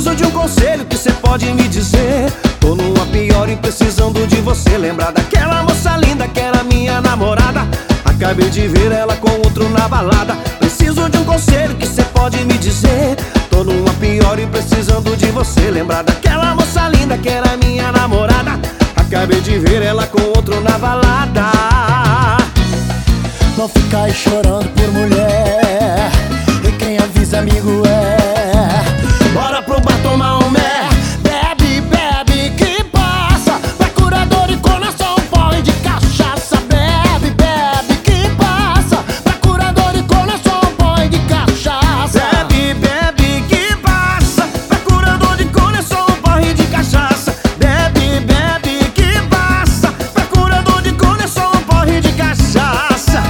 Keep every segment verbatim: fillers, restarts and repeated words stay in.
Preciso de um conselho que cê pode me dizer. Tô numa pior e precisando de você. Lembrar daquela moça linda que era minha namorada. Acabei de ver ela com outro na balada. Preciso de um conselho que cê pode me dizer. Tô numa pior e precisando de você. Lembrar daquela moça linda que era minha namorada. Acabei de ver ela com outro na balada. Não fica aí chorando por mulher, e quem avisa amigo é. Bora pro bar tomar um mé. Bebe, bebe, que passa. Vai curador e coração, porre de cachaça. Bebe, bebe, que passa. Vai curador e coração, porre de cachaça. Bebe, bebe, que passa. Vai curador de coração, porre de cachaça. Bebe, bebe, que passa. Vai curador de coração, porre de cachaça.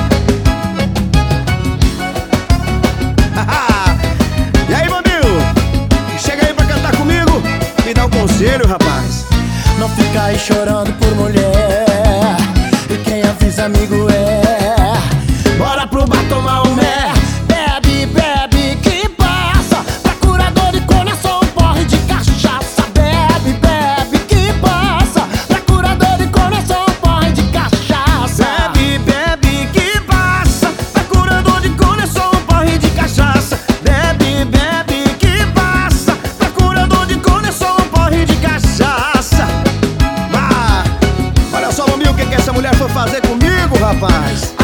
E aí, Bambil? Chega aí pra cantar comigo. Me dá um conselho, rapaz. Não fica aí chorando por mulher, e quem avisa amigo é. Bora pro bar tomar um mé. Bebe, bebe, que passa. Pra curador de coração, porre de cachaça. Bebe, bebe, que passa. Pra curador de coração, porre de cachaça. Bebe, bebe, que passa. Vai curador de coração, porre de cachaça. Bebe, bebe, que passa. Vai curador de coração, porre de cachaça. Ah, olha só, Bambil, o que, que essa mulher foi fazer comigo, rapaz?